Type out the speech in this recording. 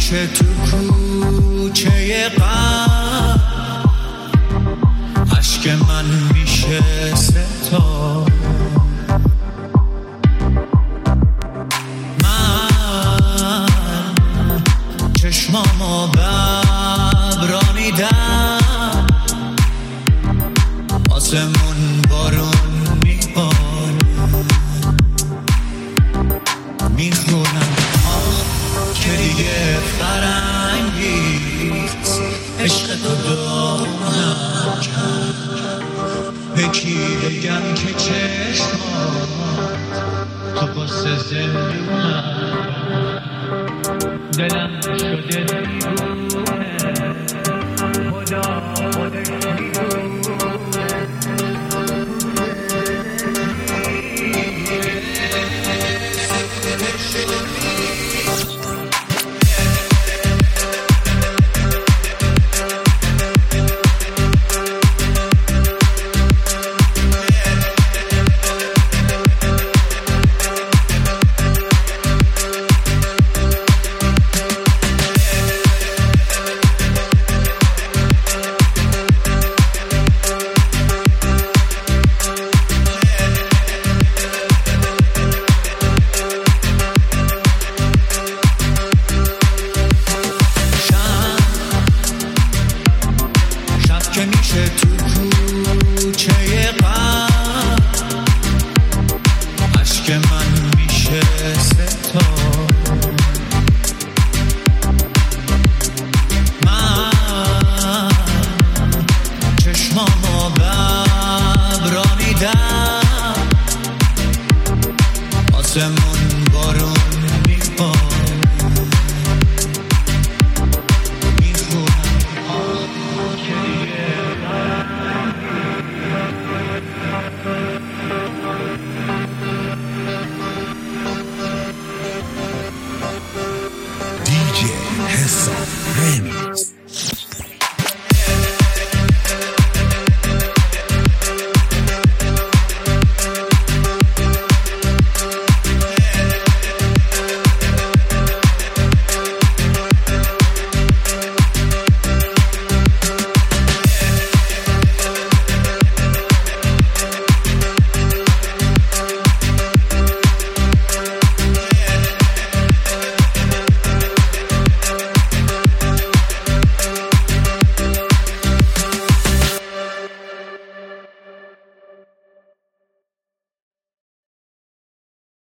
همیشه تو کوچه غم عشق من میشه ستاره. من چشمامو ببرانیدم، آسمون بارون میباره، میخونم که دیگه فرنگیست عشق تو دارم کرد. به کی بگم که چشمات تو قصه زندونم، دلم شده دیوونه، خدا خودش میدونه.